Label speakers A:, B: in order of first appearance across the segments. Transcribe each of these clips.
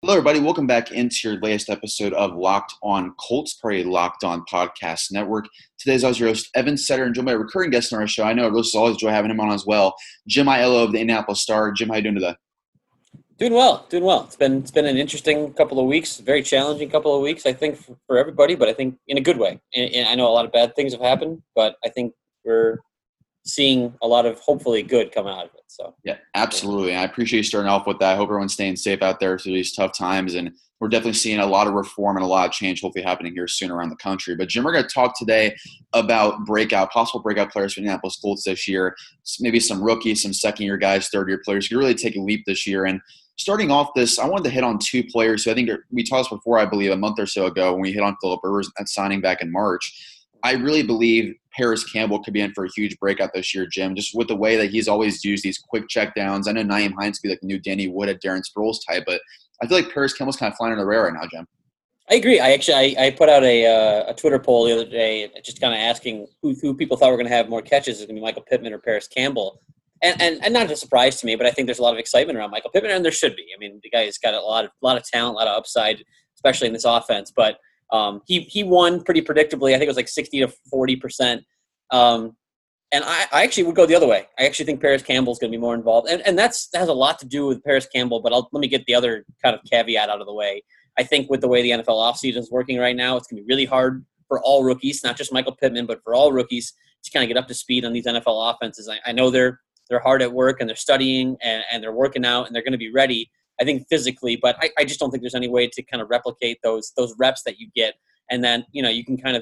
A: Hello, everybody. Welcome back into your latest episode of Locked On Colts, part of the Locked On Podcast Network. Today's I was your host, Evan Setter, and joined by a recurring guest on our show. I know it's always a joy having him on as well, Jim Aiello of the Indianapolis Star. Jim, how you doing today?
B: Doing well. It's been an interesting couple of weeks, very challenging couple of weeks, I think, for everybody, but I think in a good way. And I know a lot of bad things have happened, but I think we're seeing a lot of hopefully good come out of it. So
A: yeah, absolutely. And I appreciate you starting off with that. I hope everyone's staying safe out there through these tough times. And we're definitely seeing a lot of reform and a lot of change hopefully happening here soon around the country. But Jim, we're going to talk today about possible breakout players for Indianapolis Colts this year. Maybe some rookies, some second-year guys, third-year players who really take a leap this year. And starting off this, I wanted to hit on two players who I think we talked before, I believe, a month or so ago when we hit on Philip Rivers at signing back in March. I really believe Parris Campbell could be in for a huge breakout this year, Jim, just with the way that he's always used these quick check downs. I know Nyheim Hines could be like the new Danny Wood at Darren Sproles type, but I feel like Parris Campbell's kind of flying under the radar right now, Jim.
B: I agree. I put out a Twitter poll the other day just kind of asking who people thought were going to have more catches. Is it going to be Michael Pittman or Parris Campbell? And not a surprise to me, but I think there's a lot of excitement around Michael Pittman, and there should be. I mean, the guy has got a lot of talent, a lot of upside, especially in this offense. But he won pretty predictably. I think it was like 60 to 40%. And I actually would go the other way. I actually think Parris Campbell is going to be more involved. And that has a lot to do with Parris Campbell, but let me get the other kind of caveat out of the way. I think with the way the NFL offseason is working right now, it's going to be really hard for all rookies, not just Michael Pittman, but for all rookies to kind of get up to speed on these NFL offenses. I know they're hard at work and they're studying and they're working out and they're going to be ready, I think, physically, but I just don't think there's any way to kind of replicate those reps that you get. And then, you can kind of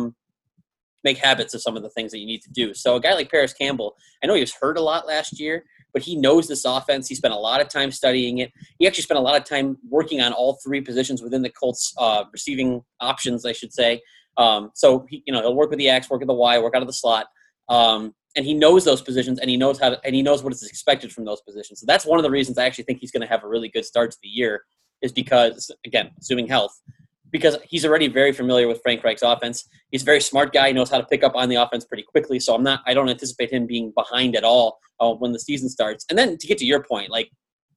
B: make habits of some of the things that you need to do. So a guy like Parris Campbell, I know he was hurt a lot last year, but he knows this offense. He spent a lot of time studying it. He actually spent a lot of time working on all three positions within the Colts receiving options, I should say. So he'll work with the X, work with the Y, work out of the slot. And he knows those positions, and he knows what is expected from those positions. So that's one of the reasons I actually think he's going to have a really good start to the year, is because, again, assuming health, because he's already very familiar with Frank Reich's offense. He's a very smart guy. He knows how to pick up on the offense pretty quickly. So I don't anticipate him being behind at all when the season starts. And then to get to your point, like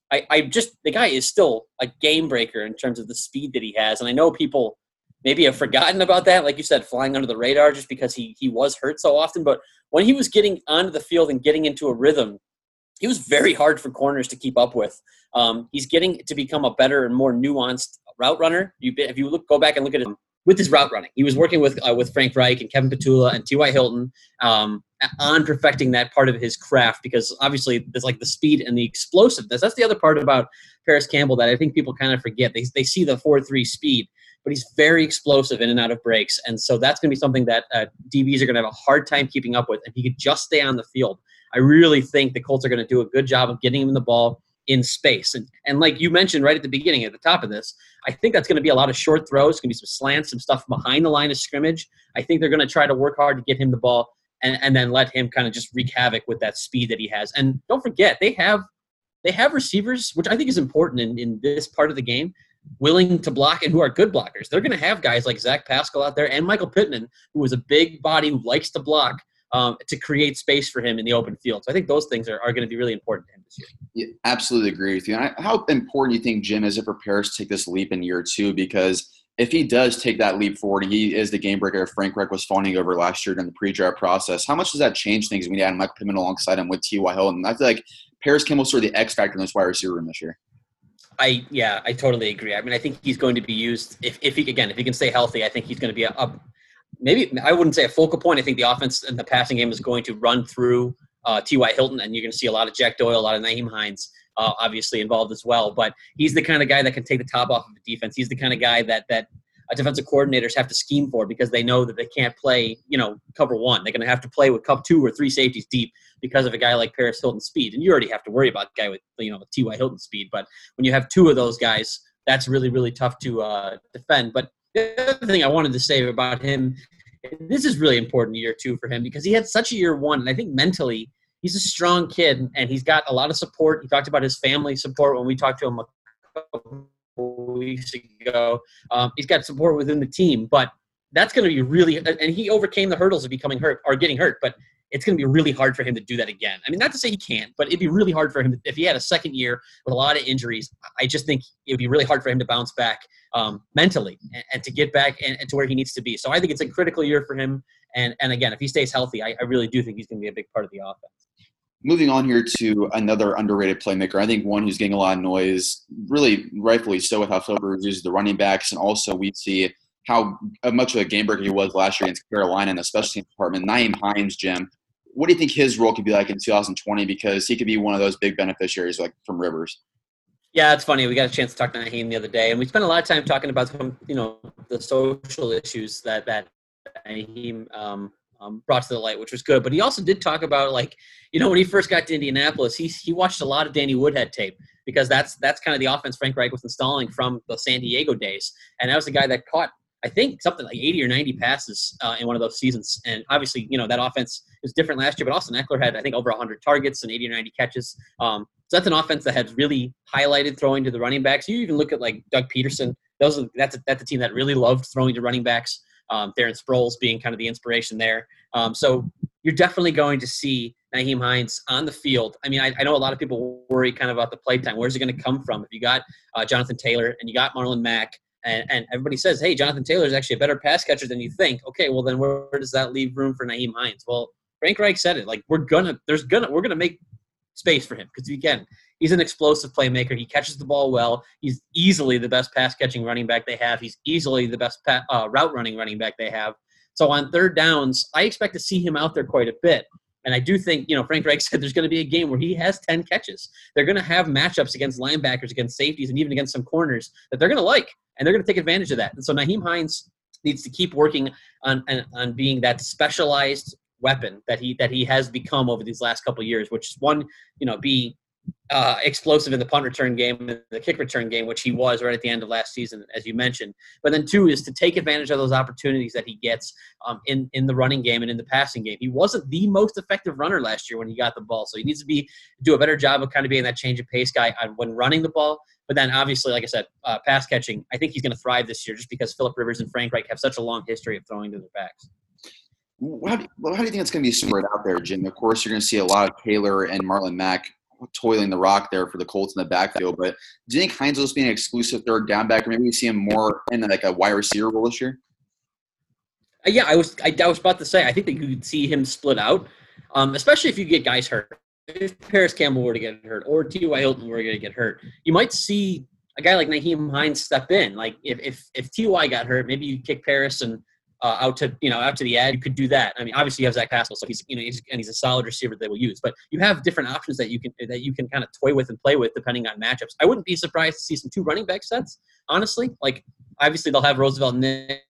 B: the guy is still a game breaker in terms of the speed that he has. And I know people maybe have forgotten about that, like you said, flying under the radar just because he was hurt so often. But when he was getting onto the field and getting into a rhythm, he was very hard for corners to keep up with. He's getting to become a better and more nuanced route runner. If you go back and look at him with his route running, he was working with Frank Reich and Kevin Petula and T.Y. Hilton on perfecting that part of his craft, because obviously there's like the speed and the explosiveness. That's the other part about Parris Campbell that I think people kind of forget. They see the 4.3 speed, but he's very explosive in and out of breaks. And so that's going to be something that DBs are going to have a hard time keeping up with if he could just stay on the field. I really think the Colts are going to do a good job of getting him the ball in space. And like you mentioned right at the beginning, at the top of this, I think that's going to be a lot of short throws. It's going to be some slants, some stuff behind the line of scrimmage. I think they're going to try to work hard to get him the ball and then let him kind of just wreak havoc with that speed that he has. And don't forget, they have receivers, which I think is important in this part of the game, willing to block and who are good blockers. They're going to have guys like Zach Pascal out there and Michael Pittman, who is a big body who likes to block, to create space for him in the open field. So I think those things are going to be really important to him this year.
A: Yeah, absolutely agree with you. And how important do you think Jim is it for Parris to take this leap in year two? Because if he does take that leap forward, he is the game breaker Frank Reich was fawning over last year during the pre-draft process. How much does that change things when you add Michael Pittman alongside him with T.Y. Hilton? I feel like Parris Campbell's sort of the X factor in this wide receiver room this year.
B: I totally agree. I mean, I think he's going to be used if he can stay healthy. I think he's going to be maybe I wouldn't say a focal point. I think the offense and the passing game is going to run through T.Y. Hilton, and you're going to see a lot of Jack Doyle, a lot of Nyheim Hines obviously involved as well. But he's the kind of guy that can take the top off of the defense. He's the kind of guy that defensive coordinators have to scheme for, because they know that they can't play, cover one. They're going to have to play with cover 2 or 3 safeties deep because of a guy like Parris Hilton's speed. And you already have to worry about a guy with, with T.Y. Hilton's speed. But when you have 2 of those guys, that's really, really tough to defend. But the other thing I wanted to say about him, this is really important year 2 for him, because he had such a year 1, and I think mentally he's a strong kid, and he's got a lot of support. He talked about his family support when we talked to him a couple weeks ago. He's got support within the team, but that's going to be really – and he overcame the hurdles of becoming hurt or getting hurt, but it's going to be really hard for him to do that again. I mean, not to say he can't, but it'd be really hard for him if he had a second year with a lot of injuries. I just think it would be really hard for him to bounce back mentally and to get back and to where he needs to be. So I think it's a critical year for him. And again, if he stays healthy, I really do think he's going to be a big part of the offense.
A: Moving on here to another underrated playmaker, I think one who's getting a lot of noise, really rightfully so, with how Philip Rivers uses the running backs, and also we see how much of a game breaker he was last year against Carolina in the special teams department. Nyheim Hines, Jim, what do you think his role could be like in 2020? Because he could be one of those big beneficiaries like from Rivers.
B: Yeah, it's funny. We got a chance to talk to Nyheim the other day, and we spent a lot of time talking about the social issues that Nyheim brought to the light, which was good. But he also did talk about, like, when he first got to Indianapolis, he watched a lot of Danny Woodhead tape, because that's kind of the offense Frank Reich was installing from the San Diego days. And that was the guy that caught, I think, something like 80 or 90 passes in one of those seasons. And obviously, that offense was different last year, but Austin Eckler had, I think, over 100 targets and 80 or 90 catches. So that's an offense that has really highlighted throwing to the running backs. You even look at, like, Doug Peterson. That's a team that really loved throwing to running backs. Darren Sproles being kind of the inspiration there. So you're definitely going to see Nyheim Hines on the field. I mean, I know a lot of people worry kind of about the play time. Where's it going to come from? If you got Jonathan Taylor and you got Marlon Mack, and everybody says, hey, Jonathan Taylor is actually a better pass catcher than you think. Okay, well then where does that leave room for Nyheim Hines? Well, Frank Reich said it. Like, we're gonna make space for him, because again, he's an explosive playmaker. He catches the ball well. He's easily the best pass catching running back they have. He's easily the best route running running back they have. So on third downs, I expect to see him out there quite a bit. And I do think, Frank Reich said there's going to be a game where he has 10 catches. They're going to have matchups against linebackers, against safeties, and even against some corners that they're going to like, and they're going to take advantage of that. And so Nyheim Hines needs to keep working on being that specialized weapon that he has become over these last couple of years, which is one, be explosive in the punt return game and the kick return game, which he was right at the end of last season, as you mentioned. But then two is to take advantage of those opportunities that he gets in the running game and in the passing game. He wasn't the most effective runner last year when he got the ball, so he needs to do a better job of kind of being that change of pace guy when running the ball. But then obviously, like I said, pass catching, I think he's going to thrive this year just because Philip Rivers and Frank Reich have such a long history of throwing to their backs.
A: How do you think it's going to be spread out there, Jim? Of course, you're going to see a lot of Taylor and Marlon Mack toiling the rock there for the Colts in the backfield. But do you think Hines will just be an exclusive third down back, or maybe we see him more in like a wide receiver role this year?
B: Yeah, I was about to say, I think that you could see him split out, especially if you get guys hurt. If Paris Campbell were to get hurt or T.Y. Hilton were going to get hurt, you might see a guy like Nyheim Hines step in. Like if T.Y. got hurt, maybe you kick Paris and out to the edge. You could do that. I mean, obviously you have Zach Pascal, so he's a solid receiver that they will use. But you have different options that you can kind of toy with and play with depending on matchups. I wouldn't be surprised to see some two running back sets, honestly. Like, obviously they'll have Roosevelt Nick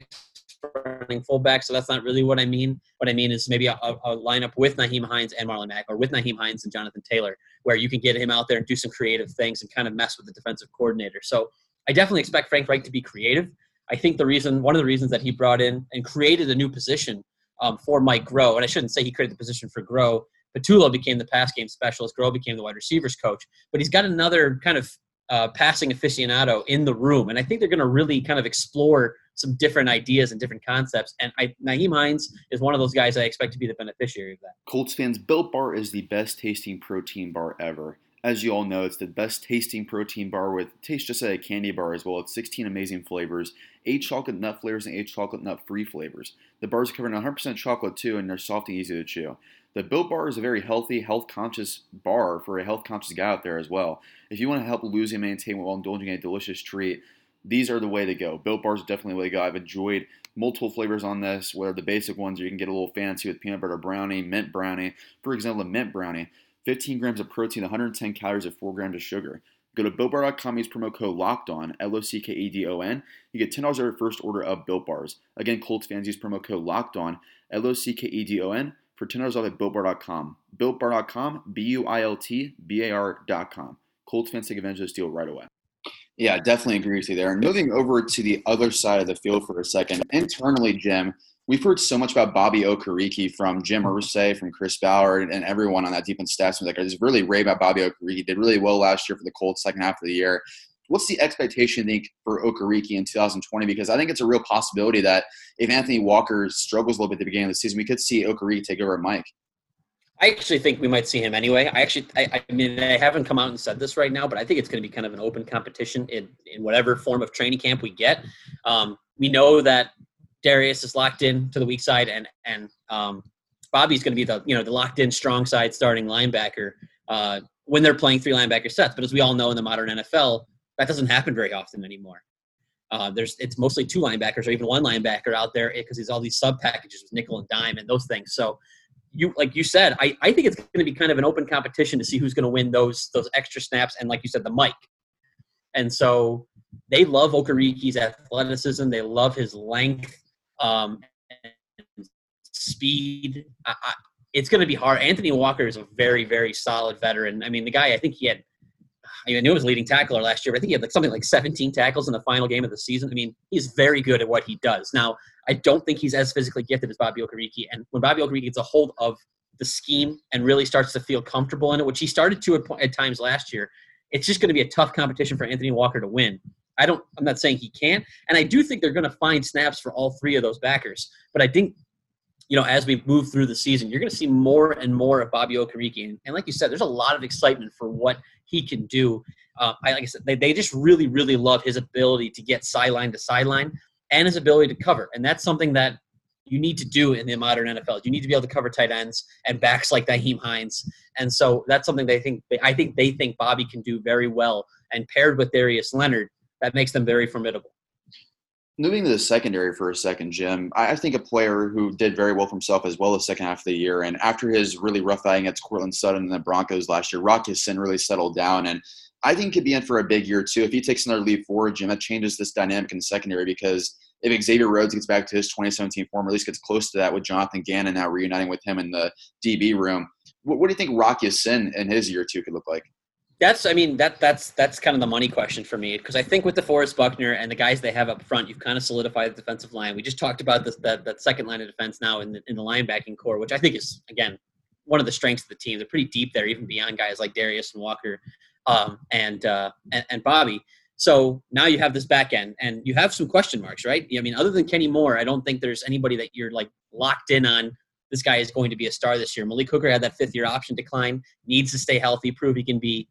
B: running fullback, so that's not really what I mean. What I mean is maybe a lineup with Nyheim Hines and Marlon Mack, or with Nyheim Hines and Jonathan Taylor, where you can get him out there and do some creative things and kind of mess with the defensive coordinator. So I definitely expect Frank Reich to be creative. I think one of the reasons that he brought in and created a new position for Mike Groh, and I shouldn't say he created the position for Groh. Patullo became the pass game specialist. Groh became the wide receivers coach. But he's got another kind of passing aficionado in the room, and I think they're going to really kind of explore some different ideas and different concepts. And Nyheim Hines is one of those guys I expect to be the beneficiary of that.
A: Colts fans, Built Bar is the best tasting protein bar ever. As you all know, it's the best tasting protein bar tastes just like a candy bar as well. It's 16 amazing flavors, 8 chocolate nut flavors and 8 chocolate nut free flavors. The bars are covered in 100% chocolate too, and they're soft and easy to chew. The Built Bar is a very healthy, health-conscious bar for a health-conscious guy out there as well. If you want to help lose and maintain while indulging in a delicious treat, these are the way to go. Built Bar is definitely the way to go. I've enjoyed multiple flavors on this, where the basic ones you can get a little fancy with peanut butter brownie, mint brownie. For example, the mint brownie, 15 grams of protein, 110 calories, and 4 grams of sugar. Go to BuiltBar.com, use promo code LOCKEDON, LOCKEDON. You get $10 off your first order of Built Bars. Again, Colts fans, use promo code LOCKEDON, LOCKEDON, for $10 off at BuiltBar.com. BuiltBar.com, BUILTBAR.com. Colts fans, take advantage of this deal right away. Yeah, definitely agree with you there. And moving over to the other side of the field for a second, internally, Jim, we've heard so much about Bobby Okereke from Jim Irsay, from Chris Ballard, and everyone on that defense staff. Like, I just really rave about Bobby Okereke. Did really well last year for the Colts second half of the year. what's the expectation, I think, for Okereke in 2020? Because I think it's a real possibility that if Anthony Walker struggles a little bit at the beginning of the season, we could see Okereke take over at Mike.
B: I actually think we might see him anyway. I mean, I haven't come out and said this right now, but I think it's going to be kind of an open competition in whatever form of training camp we get. We know that Darius is locked in to the weak side, and Bobby's going to be the locked in strong side starting linebacker when they're playing 3 linebacker sets. But as we all know in the modern NFL, that doesn't happen very often anymore. It's mostly 2 linebackers or even 1 linebacker out there because there's all these sub packages with nickel and dime and those things. So like you said, I think it's going to be kind of an open competition to see who's going to win those extra snaps and, like you said, the mic. And so they love Okereke's athleticism. They love his length and speed. It's going to be hard. Anthony Walker is a very, very solid veteran. I mean, the guy, I think he had – I knew he was leading tackler last year, but I think he had something like 17 tackles in the final game of the season. I mean, he's very good at what he does. Now, I don't think he's as physically gifted as Bobby Okereke. And when Bobby Okereke gets a hold of the scheme and really starts to feel comfortable in it, which he started to at times last year, it's just going to be a tough competition for Anthony Walker to win. I'm not saying he can't. And I do think they're going to find snaps for all 3 of those backers. But I think, as we move through the season, you're going to see more and more of Bobby Okereke. And like you said, there's a lot of excitement for what he can do. Like I said, they just really, really love his ability to get sideline to sideline and his ability to cover. And that's something that you need to do in the modern NFL. You need to be able to cover tight ends and backs like Nyheim Hines. And so that's something they think Bobby can do very well. And paired with Darius Leonard, that makes them very formidable.
A: Moving to the secondary for a second, Jim, I think a player who did very well for himself as well the second half of the year, and after his really rough outing against Cortland Sutton and the Broncos last year, Rock Ya-Sin really settled down, and I think could be in for a big year too. If he takes another leap forward, Jim, that changes this dynamic in the secondary because if Xavier Rhodes gets back to his 2017 form, or at least gets close to that with Jonathan Gannon now reuniting with him in the DB room, what do you think Rock Ya-Sin in his year two could look like?
B: That's kind of the money question for me because I think with DeForest Buckner and the guys they have up front, you've kind of solidified the defensive line. We just talked about that second line of defense now in the linebacking core, which I think is, again, one of the strengths of the team. They're pretty deep there, even beyond guys like Darius and Walker and Bobby. So now you have this back end, and you have some question marks, right? I mean, other than Kenny Moore, I don't think there's anybody that you're like locked in on. This guy is going to be a star this year. Malik Hooker had that 5th-year option decline, needs to stay healthy, prove he can be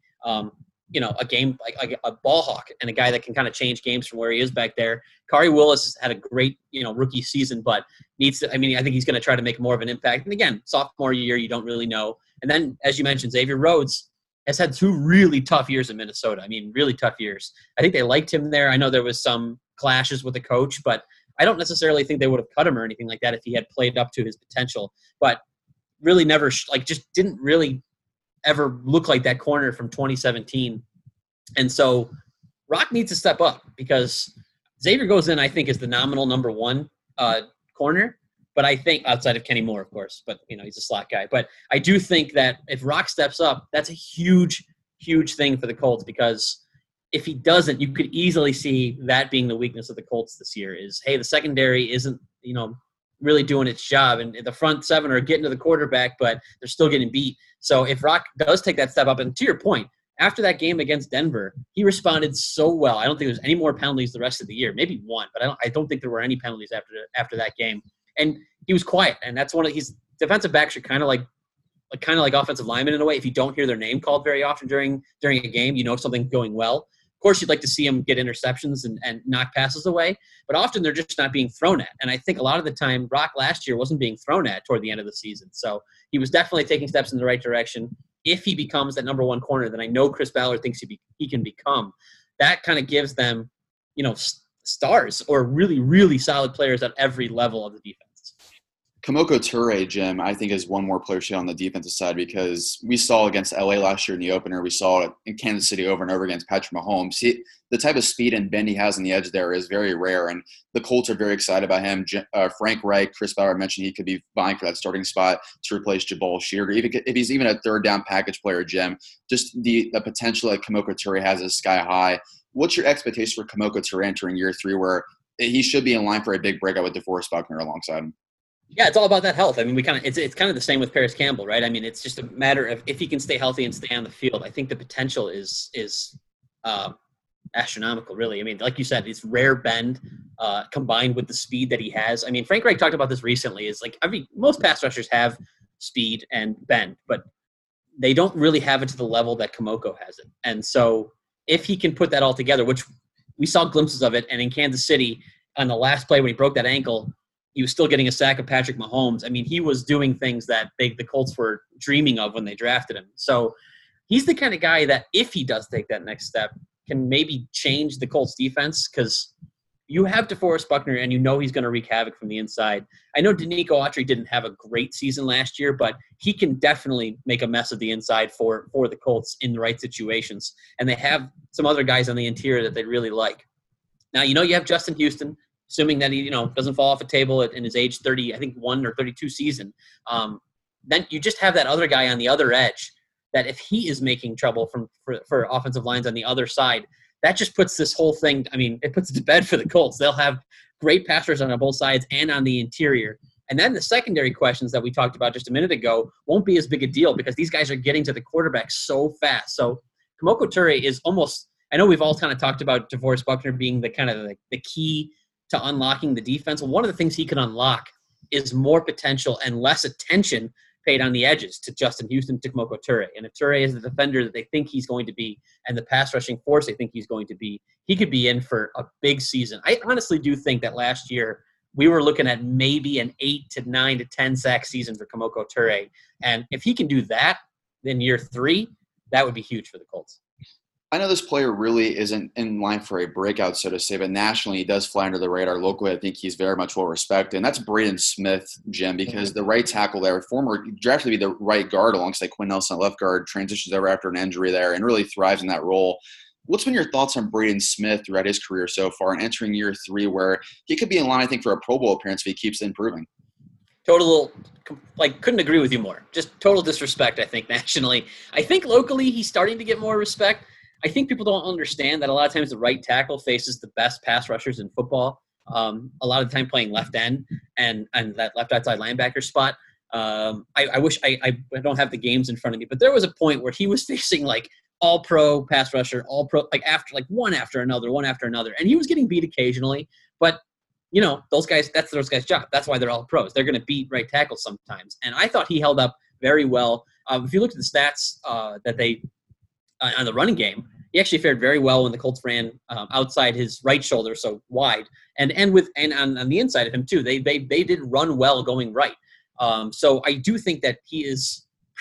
B: a game like a ball hawk and a guy that can kind of change games from where he is back there. Khari Willis had a great, rookie season, but needs to, I think he's going to try to make more of an impact. And again, sophomore year, you don't really know. And then, as you mentioned, Xavier Rhodes has had 2 really tough years in Minnesota. Really tough years. I think they liked him there. I know there was some clashes with the coach, but I don't necessarily think they would have cut him or anything like that if he had played up to his potential. But really never, just didn't really ever look like that corner from 2017. And so Rock needs to step up because Xavier goes in, I think, as the nominal number 1 corner. But I think outside of Kenny Moore, of course, but he's a slot guy. But I do think that if Rock steps up, that's a huge, huge thing for the Colts because if he doesn't, you could easily see that being the weakness of the Colts this year is, hey, the secondary isn't, really doing its job. And the front 7 are getting to the quarterback, but they're still getting beat. So if Rock does take that step up, and to your point, after that game against Denver, he responded so well. I don't think there's any more penalties the rest of the year. Maybe 1, but I don't think there were any penalties after that game. And he was quiet. And that's his defensive backs are kind of like offensive linemen in a way. If you don't hear their name called very often during a game, something's going well. Of course, you'd like to see them get interceptions and knock passes away, but often they're just not being thrown at. And I think a lot of the time, Rock last year wasn't being thrown at toward the end of the season. So he was definitely taking steps in the right direction. If he becomes that number 1 corner that I know Chris Ballard thinks he can become, that kind of gives them, stars or really, really solid players at every level of the defense.
A: Kemoko Turay, Jim, I think is one more player on the defensive side because we saw against LA last year in the opener. We saw it in Kansas City over and over against Patrick Mahomes. The type of speed and bend he has on the edge there is very rare, and the Colts are very excited about him. Frank Reich, Chris Ballard mentioned he could be vying for that starting spot to replace Jabal Sheard. If he's even a third down package player, Jim, just the potential that Kemoko Turay has is sky high. What's your expectation for Kemoko Turay entering year 3 where he should be in line for a big breakout with DeForest Buckner alongside him?
B: Yeah, it's all about that health. It's kind of the same with Paris Campbell, right? It's just a matter of if he can stay healthy and stay on the field. I think the potential is astronomical, really. I mean, like you said, it's rare bend combined with the speed that he has. I mean, Frank Reich talked about this recently. Is like most pass rushers have speed and bend, but they don't really have it to the level that Kamoko has it. And so if he can put that all together, which we saw glimpses of it, and in Kansas City on the last play when he broke that ankle, he was still getting a sack of Patrick Mahomes. I mean, he was doing things that the Colts were dreaming of when they drafted him. So he's the kind of guy that if he does take that next step, can maybe change the Colts defense, because you have DeForest Buckner and you know he's going to wreak havoc from the inside. I know Denico Autry didn't have a great season last year, but he can definitely make a mess of the inside for the Colts in the right situations. And they have some other guys on the interior that they really like. Now, you have Justin Houston, assuming that he, doesn't fall off a table in his age 30, I think 1 or 32 season. Then you just have that other guy on the other edge that if he is making trouble for offensive lines on the other side, that just puts this whole thing, it puts it to bed for the Colts. They'll have great pass rush on both sides and on the interior. And then the secondary questions that we talked about just a minute ago won't be as big a deal because these guys are getting to the quarterback so fast. So Kemoko Turay is almost – I know we've all kind of talked about DeForest Buckner being the kind of the key to unlocking the defense. Well, one of the things he can unlock is more potential and less attention paid on the edges to Justin Houston, to Kemoko Turay. And if Turay is the defender that they think he's going to be and the pass rushing force they think he's going to be, he could be in for a big season. I honestly do think that last year we were looking at maybe an 8 to 9 to 10 sack season for Kemoko Turay. And if he can do that in year 3, that would be huge for the Colts.
A: I know this player really isn't in line for a breakout, so to say, but nationally he does fly under the radar. Locally, I think he's very much well respected, and that's Braden Smith, Jim, because the right tackle there, drafted to be the right guard alongside Quinn Nelson, left guard, transitions over after an injury there and really thrives in that role. What's been your thoughts on Braden Smith throughout his career so far and entering year 3 where he could be in line, I think, for a Pro Bowl appearance if he keeps improving?
B: Couldn't agree with you more. Just total disrespect, I think, nationally. I think locally he's starting to get more respect. I think people don't understand that a lot of times the right tackle faces the best pass rushers in football. A lot of the time playing left end and that left outside linebacker spot. I wish I don't have the games in front of me, but there was a point where he was facing like all pro pass rusher, all pro, one after another, and he was getting beat occasionally. But those guys, that's those guys' job. That's why they're all pros. They're going to beat right tackles sometimes. And I thought he held up very well. If you look at the stats that they on the running game, he actually fared very well when the Colts ran outside his right shoulder, so wide, and on the inside of him too. They did run well going right. So I do think that he is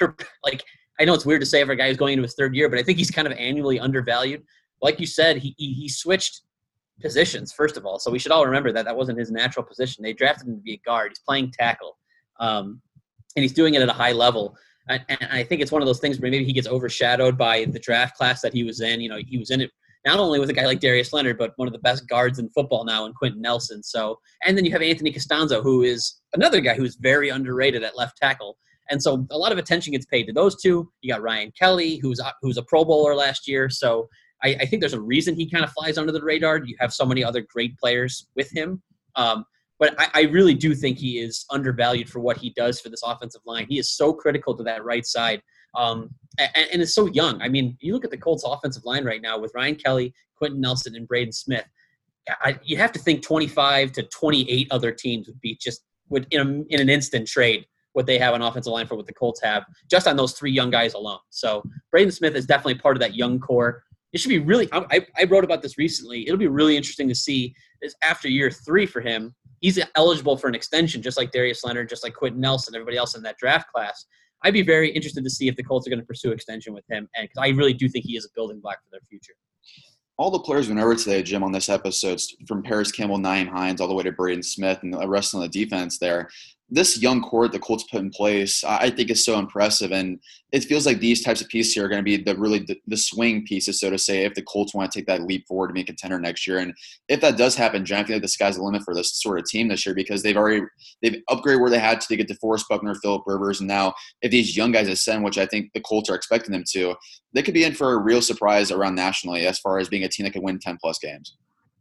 B: I know it's weird to say for a guy who's going into his 3rd year, but I think he's kind of annually undervalued. Like you said, he switched positions first of all, so we should all remember that wasn't his natural position. They drafted him to be a guard. He's playing tackle, and he's doing it at a high level. And I think it's one of those things where maybe he gets overshadowed by the draft class that he was in. He was in it not only with a guy like Darius Leonard, but one of the best guards in football now in Quentin Nelson. So, and then you have Anthony Costanzo, who is another guy who's very underrated at left tackle. And so a lot of attention gets paid to those two. You got Ryan Kelly, who's a Pro Bowler last year. So I think there's a reason he kind of flies under the radar. You have so many other great players with him. But I really do think he is undervalued for what he does for this offensive line. He is so critical to that right side, and is so young. I mean, you look at the Colts' offensive line right now with Ryan Kelly, Quentin Nelson, and Braden Smith. You have to think 25 to 28 other teams would in an instant trade what they have on offensive line for what the Colts have just on those 3 young guys alone. So Braden Smith is definitely part of that young core. It should be really – I wrote about this recently. It'll be really interesting to see this after year 3 for him. He's eligible for an extension, just like Darius Leonard, just like Quentin Nelson, everybody else in that draft class. I'd be very interested to see if the Colts are going to pursue extension with him, and because I really do think he is a building block for their future.
A: All the players we went over today, Jim, on this episode, from Paris Campbell, Nyheim Hines, all the way to Braden Smith and the rest on the defense there, this young core the Colts put in place, I think is so impressive. And it feels like these types of pieces here are going to be the swing pieces, so to say, if the Colts want to take that leap forward to be a contender next year. And if that does happen, John, I feel like the sky's the limit for this sort of team this year because they've upgraded where they had to get DeForest Buckner, Phillip Rivers. And now if these young guys ascend, which I think the Colts are expecting them to, they could be in for a real surprise around nationally as far as being a team that could win 10-plus games.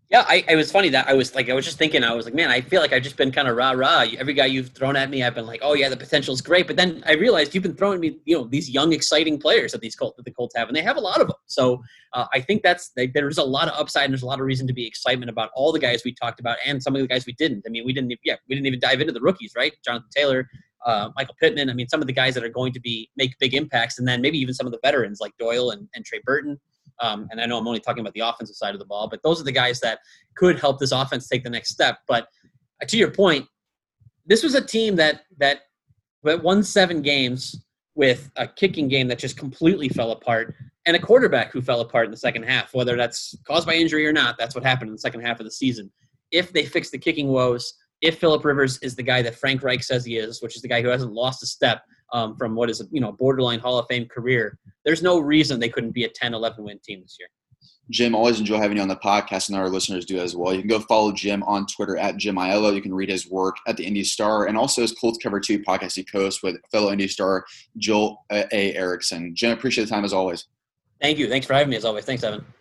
B: Yeah, I was funny that I was just thinking, I was like, man, I feel like I've just been kind of rah-rah. Every guy you've thrown at me, I've been like, oh yeah, the potential is great. But then I realized you've been throwing me, these young, exciting players that the Colts have, and they have a lot of them. So I think there's a lot of upside, and there's a lot of reason to be excitement about all the guys we talked about and some of the guys we didn't. I mean, we didn't even dive into the rookies, right? Jonathan Taylor, Michael Pittman. I mean, some of the guys that are going to make big impacts, and then maybe even some of the veterans like Doyle and Trey Burton. And I know I'm only talking about the offensive side of the ball, but those are the guys that could help this offense take the next step. But to your point, this was a team that won 7 games with a kicking game that just completely fell apart and a quarterback who fell apart in the second half. Whether that's caused by injury or not, that's what happened in the second half of the season. If they fix the kicking woes, if Phillip Rivers is the guy that Frank Reich says he is, which is the guy who hasn't lost a step from what is a borderline Hall of Fame career, there's no reason they couldn't be a 10, 11 win team this year.
A: Jim, always enjoy having you on the podcast, and our listeners do as well. You can go follow Jim on Twitter at Jim Aiello. You can read his work at the Indy Star and also his Colts Cover 2 podcast he hosts with fellow Indy Star Joel A. Erickson. Jim, appreciate the time as always.
B: Thank you. Thanks for having me as always. Thanks, Evan.